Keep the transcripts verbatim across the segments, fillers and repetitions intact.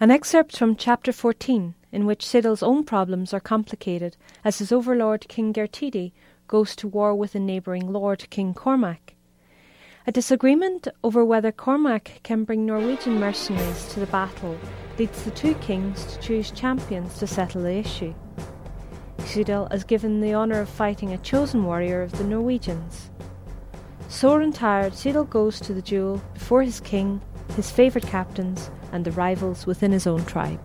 An excerpt from chapter fourteen, in which Sidal's own problems are complicated as his overlord King Gertidi goes to war with a neighbouring lord, King Cormac. A disagreement over whether Cormac can bring Norwegian mercenaries to the battle leads the two kings to choose champions to settle the issue. Sidal is given the honour of fighting a chosen warrior of the Norwegians. Sore and tired, Sidal goes to the duel before his king, his favourite captains, and the rivals within his own tribe.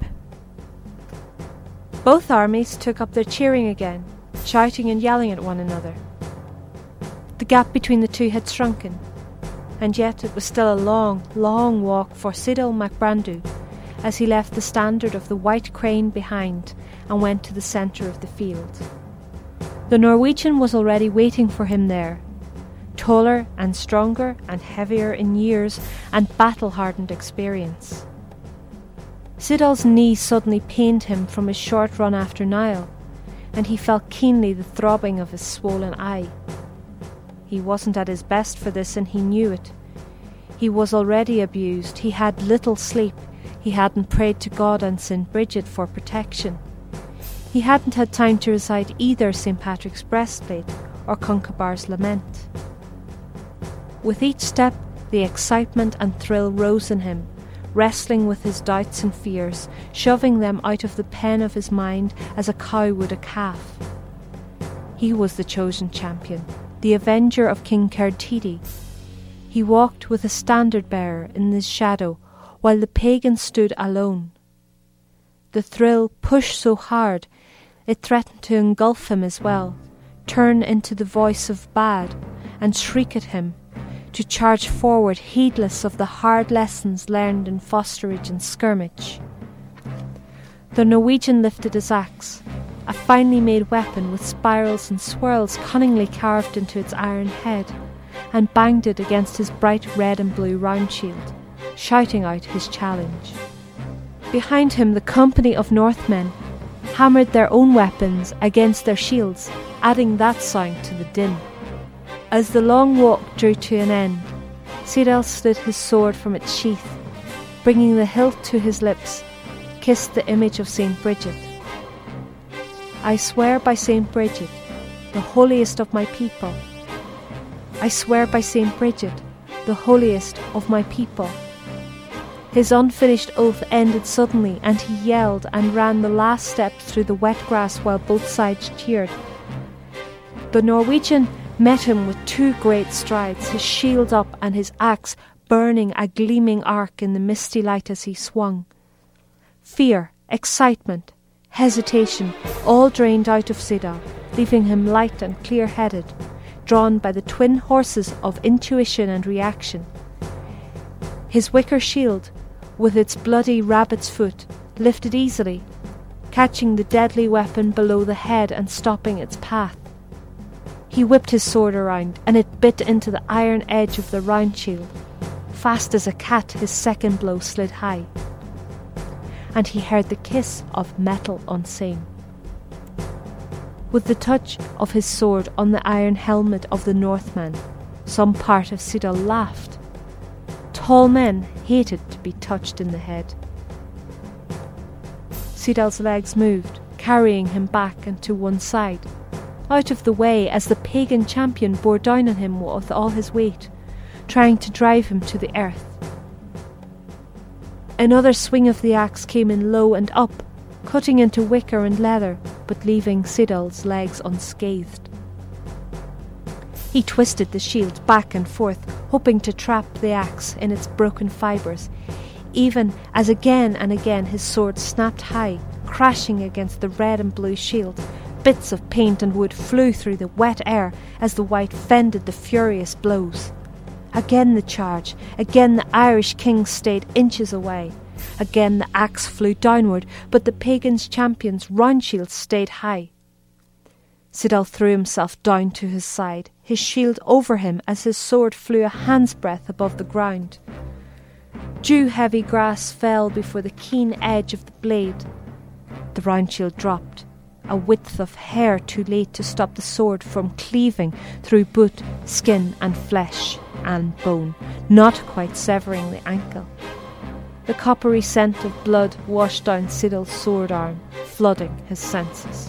Both armies took up their cheering again, shouting and yelling at one another. The gap between the two had shrunken, and yet it was still a long, long walk for Sidal mac Brandú as he left the standard of the White Crane behind and went to the centre of the field. The Norwegian was already waiting for him there, taller and stronger and heavier in years and battle-hardened experience. Sidal's knee suddenly pained him from his short run after Niall, and he felt keenly the throbbing of his swollen eye. He wasn't at his best for this, and he knew it. He was already abused, he had little sleep, he hadn't prayed to God and Saint Bridget for protection. He hadn't had time to recite either Saint Patrick's breastplate or Concobar's lament. With each step, the excitement and thrill rose in him, wrestling with his doubts and fears, shoving them out of the pen of his mind as a cow would a calf. He was the chosen champion, the avenger of King Gertidi. He walked with a standard-bearer in his shadow, while the pagan stood alone. The thrill pushed so hard, it threatened to engulf him as well, turn into the voice of bad, and shriek at him, to charge forward heedless of the hard lessons learned in fosterage and skirmish. The Norwegian lifted his axe, a finely made weapon with spirals and swirls cunningly carved into its iron head, and banged it against his bright red and blue round shield, shouting out his challenge. Behind him the company of Northmen hammered their own weapons against their shields, adding that sound to the din. As the long walk drew to an end, Sidal slid his sword from its sheath, bringing the hilt to his lips, kissed the image of Saint Bridget. I swear by Saint Bridget, the holiest of my people. I swear by Saint Bridget, the holiest of my people. His unfinished oath ended suddenly, and he yelled and ran the last step through the wet grass while both sides cheered. The Norwegian met him with two great strides, his shield up and his axe burning a gleaming arc in the misty light as he swung. Fear, excitement, hesitation, all drained out of Sidal, leaving him light and clear-headed, drawn by the twin horses of intuition and reaction. His wicker shield, with its bloody rabbit's foot, lifted easily, catching the deadly weapon below the head and stopping its path. He whipped his sword around, and it bit into the iron edge of the round shield. Fast as a cat, his second blow slid high, and he heard the kiss of metal unseen. With the touch of his sword on the iron helmet of the Northman, some part of Sidal laughed. Tall men hated to be touched in the head. Sidal's legs moved, carrying him back and to one side, out of the way as the pagan champion bore down on him with all his weight, trying to drive him to the earth. Another swing of the axe came in low and up, cutting into wicker and leather, but leaving Sidal's legs unscathed. He twisted the shield back and forth, hoping to trap the axe in its broken fibres, even as again and again his sword snapped high, crashing against the red and blue shield. Bits of paint and wood flew through the wet air as the white fended the furious blows. Again the charge, again the Irish king stayed inches away. Again the axe flew downward, but the pagan's champion's round shield stayed high. Sidal threw himself down to his side, his shield over him as his sword flew a hand's breadth above the ground. Dew-heavy grass fell before the keen edge of the blade. The round shield dropped, a width of hair too late to stop the sword from cleaving through boot, skin and flesh and bone, not quite severing the ankle. The coppery scent of blood washed down Sidal's sword arm, flooding his senses.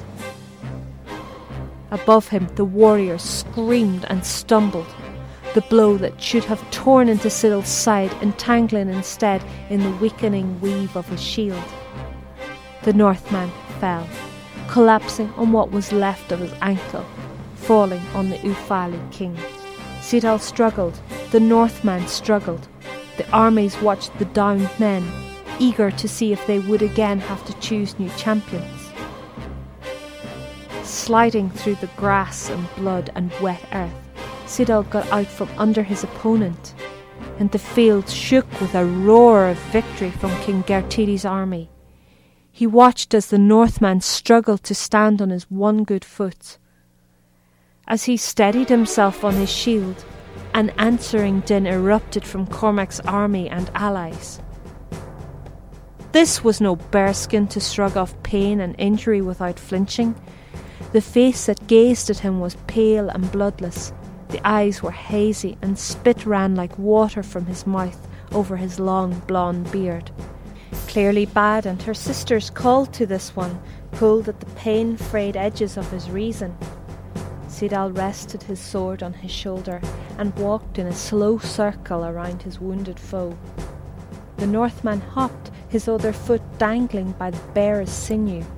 Above him the warriors screamed and stumbled, the blow that should have torn into Sidal's side entangling instead in the weakening weave of his shield. The Northman fell, collapsing on what was left of his ankle, falling on the Ufali king. Sidal struggled, the Northman struggled. The armies watched the downed men, eager to see if they would again have to choose new champions. Sliding through the grass and blood and wet earth, Sidal got out from under his opponent, and the field shook with a roar of victory from King Gertiri's army. He watched as the Northman struggled to stand on his one good foot. As he steadied himself on his shield, an answering din erupted from Cormac's army and allies. This was no bearskin to shrug off pain and injury without flinching. The face that gazed at him was pale and bloodless. The eyes were hazy, and spit ran like water from his mouth over his long blonde beard. Clearly Bad and her sisters called to this one, pulled at the pain-frayed edges of his reason. Sidal rested his sword on his shoulder and walked in a slow circle around his wounded foe. The Northman hopped, his other foot dangling by the bear's sinew.